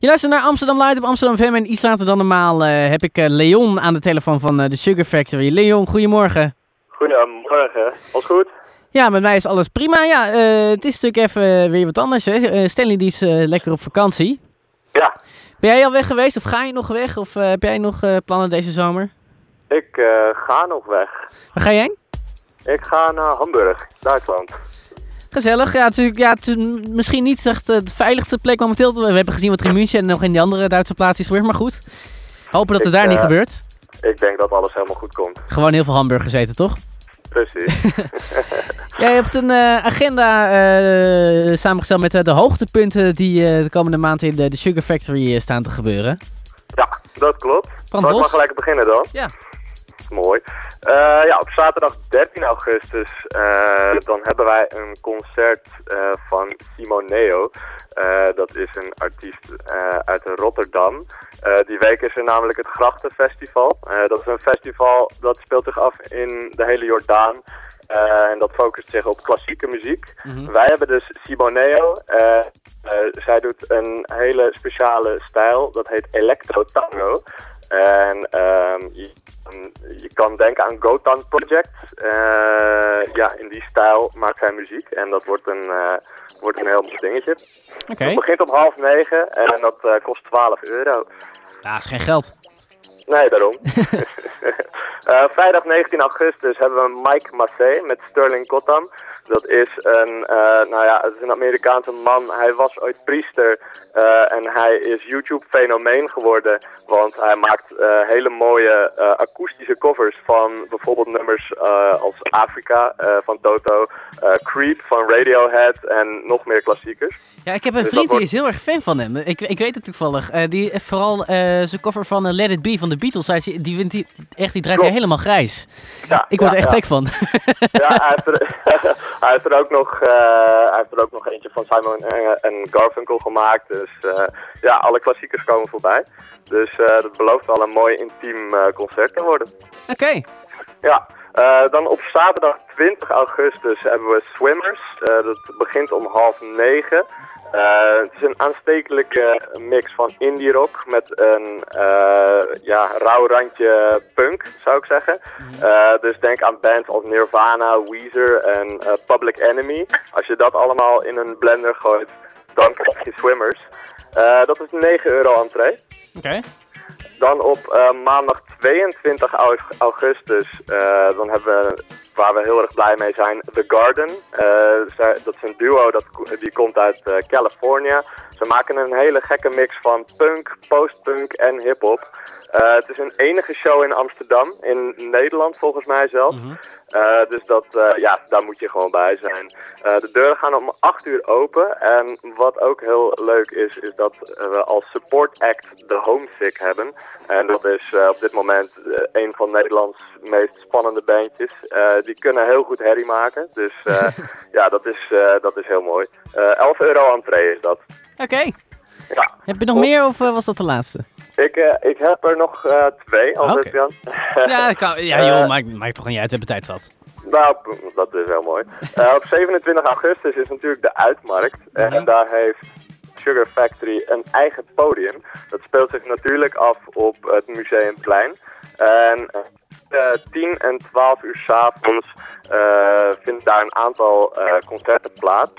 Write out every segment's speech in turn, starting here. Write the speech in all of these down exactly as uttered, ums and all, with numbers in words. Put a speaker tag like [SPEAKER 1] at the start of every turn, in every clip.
[SPEAKER 1] Je luistert naar Amsterdam Live op Amsterdam F M en iets later dan normaal uh, heb ik uh, Leon aan de telefoon van uh, de Sugar Factory. Leon, goedemorgen.
[SPEAKER 2] Goedemorgen, alles goed?
[SPEAKER 1] Ja, met mij is alles prima. Ja, uh, het is natuurlijk even uh, weer wat anders. Hè? Uh, Stanley die is uh, lekker op vakantie.
[SPEAKER 2] Ja.
[SPEAKER 1] Ben jij al weg geweest of ga je nog weg? Of uh, heb jij nog uh, plannen deze zomer?
[SPEAKER 2] Ik uh, ga nog weg.
[SPEAKER 1] Waar ga je heen?
[SPEAKER 2] Ik ga naar Hamburg, Duitsland.
[SPEAKER 1] Gezellig. Ja, het is, ja, het is misschien niet echt de veiligste plek momenteel. We hebben gezien wat er in München en nog in die andere Duitse plaatsen is gebeurd. Maar goed, hopen dat het ik, daar uh, niet gebeurt.
[SPEAKER 2] Ik denk dat alles helemaal goed komt.
[SPEAKER 1] Gewoon heel veel hamburgers eten, toch?
[SPEAKER 2] Precies.
[SPEAKER 1] Jij hebt een uh, agenda uh, samengesteld met uh, de hoogtepunten die uh, de komende maand in de, de Sugar Factory uh, staan te gebeuren.
[SPEAKER 2] Ja, dat klopt.
[SPEAKER 1] Van
[SPEAKER 2] Zal ik maar gelijk beginnen dan?
[SPEAKER 1] Ja.
[SPEAKER 2] Mooi. Uh, ja, op zaterdag dertien augustus uh, dan hebben wij een concert uh, van Simoneo. Uh, dat is een artiest uh, uit Rotterdam. Uh, die week is er namelijk het Grachtenfestival. Uh, dat is een festival dat speelt zich af in de hele Jordaan. Uh, en dat focust zich op klassieke muziek. Mm-hmm. Wij hebben dus Simoneo. Uh, uh, zij doet een hele speciale stijl. Dat heet Electro Tango. En um, je, je kan denken aan Gotan Project. Uh, ja, in die stijl maakt zij muziek. En dat wordt een, uh, wordt een heel mooi dingetje.
[SPEAKER 1] Okay.
[SPEAKER 2] Het begint om half negen en dat uh, kost twaalf euro.
[SPEAKER 1] Ja, dat is geen geld.
[SPEAKER 2] Nee, daarom. uh, vrijdag negentien augustus hebben we Mike Massey met Sterling Cottam. Dat is een, uh, nou ja, het is een Amerikaanse man. Hij was ooit priester uh, en hij is YouTube-fenomeen geworden. Want hij maakt uh, hele mooie uh, akoestische covers van bijvoorbeeld nummers uh, als Afrika uh, van Toto, uh, Creep van Radiohead en nog meer klassiekers.
[SPEAKER 1] Ja, ik heb een dus vriend die wordt... is heel erg fan van hem. Ik, ik weet het toevallig. Uh, die, vooral uh, zijn cover van uh, Let It Be van de Beatles. Hij, die, vindt die, echt, die draait hij helemaal grijs.
[SPEAKER 2] Ja,
[SPEAKER 1] ik word
[SPEAKER 2] ja,
[SPEAKER 1] er echt
[SPEAKER 2] ja.
[SPEAKER 1] gek van.
[SPEAKER 2] Ja, hij heeft, er, hij, heeft er ook nog, uh, hij heeft er ook nog eentje van Simon en Garfunkel gemaakt. Dus uh, ja, alle klassiekers komen voorbij. Dus uh, dat belooft wel een mooi intiem uh, concert te worden.
[SPEAKER 1] Oké. Okay.
[SPEAKER 2] Ja. Uh, dan op zaterdag twintig augustus hebben we Swimmers. Uh, dat begint om half negen. Uh, het is een aanstekelijke mix van indie rock met een uh, ja, rauw randje punk, zou ik zeggen. Uh, dus denk aan bands als Nirvana, Weezer en uh, Public Enemy. Als je dat allemaal in een blender gooit, dan krijg je Swimmers. Uh, dat is negen euro entree.
[SPEAKER 1] Oké. Okay.
[SPEAKER 2] Dan op uh, maandag tweeëntwintig augustus, uh, dan hebben we, waar we heel erg blij mee zijn, The Garden. Uh, dat is een duo dat, die komt uit uh, California. Ze maken een hele gekke mix van punk, postpunk en hiphop. Uh, het is een enige show in Amsterdam, in Nederland volgens mij zelfs. Mm-hmm. Uh, dus dat, uh, ja, daar moet je gewoon bij zijn. Uh, de deuren gaan om acht uur open. En wat ook heel leuk is, is dat we als support act de Homesick hebben. En dat is uh, op dit moment uh, een van Nederlands meest spannende bandjes. Uh, die kunnen heel goed herrie maken. Dus uh, ja, dat is, uh, dat is heel mooi. Uh, elf euro entree is dat.
[SPEAKER 1] Oké. Okay.
[SPEAKER 2] Ja.
[SPEAKER 1] Heb je nog Op... meer of uh, was dat de laatste?
[SPEAKER 2] Ik, uh, ik heb er nog uh, twee, als
[SPEAKER 1] okay.
[SPEAKER 2] Jan.
[SPEAKER 1] ja, kan, ja, joh, uh, maakt, maakt toch niet uit, we hebben tijd zat.
[SPEAKER 2] Nou, dat is heel mooi. Uh, op zevenentwintig augustus is natuurlijk de Uitmarkt. Mm-hmm. En daar heeft Sugar Factory een eigen podium. Dat speelt zich natuurlijk af op het Museumplein. En uh, tien en twaalf uur 's avonds uh, vindt daar een aantal uh, concerten plaats.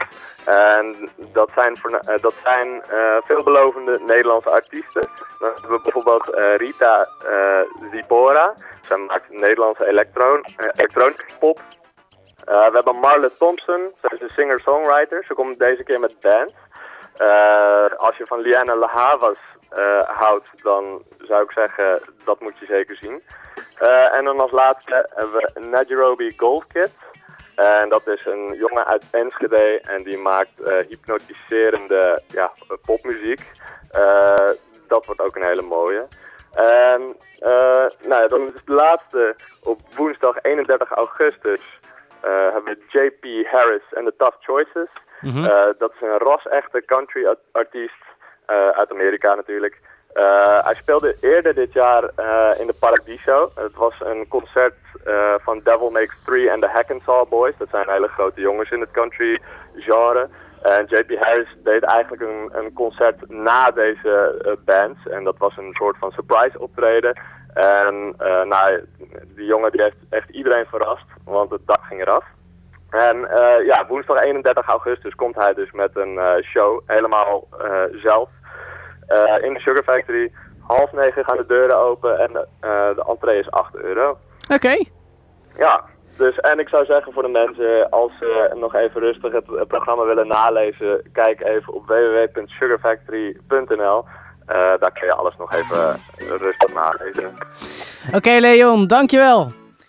[SPEAKER 2] En dat zijn, voor, uh, dat zijn uh, veelbelovende Nederlandse artiesten. Dan hebben we bijvoorbeeld uh, Rita uh, Zipora. Zij maakt Nederlandse elektron, uh, elektronische pop. Uh, we hebben Marle Thompson. Zij is een singer-songwriter. Ze komt deze keer met band. Uh, als je van Liana La Havas uh, houdt, dan zou ik zeggen, dat moet je zeker zien. Uh, en dan als laatste hebben we Nairobi Gold Kid. En dat is een jongen uit Enschede en die maakt uh, hypnotiserende ja, popmuziek. Uh, dat wordt ook een hele mooie. En uh, nou ja, dan is het laatste op woensdag eenendertig augustus uh, hebben we J P Harris en The Tough Choices. Mm-hmm. Uh, dat is een ras-echte country artiest uh, uit Amerika natuurlijk. Uh, hij speelde eerder dit jaar uh, in de Paradiso. Het was een concert uh, van Devil Makes Three en de Hack and Saw Boys. Dat zijn hele grote jongens in het country genre. En J P Harris deed eigenlijk een, een concert na deze uh, bands. En dat was een soort van surprise optreden. En uh, nou, die jongen die heeft echt iedereen verrast, want het dak ging eraf. En uh, ja, woensdag eenendertig augustus komt hij dus met een uh, show, helemaal uh, zelf, uh, in de Sugar Factory. Half negen gaan de deuren open en uh, de entree is acht euro.
[SPEAKER 1] Oké. Okay.
[SPEAKER 2] Ja, dus en ik zou zeggen voor de mensen, als ze uh, nog even rustig het, het programma willen nalezen, kijk even op w w w punt sugar factory punt n l. Uh, daar kun je alles nog even uh, rustig nalezen.
[SPEAKER 1] Oké, okay, Leon, dankjewel.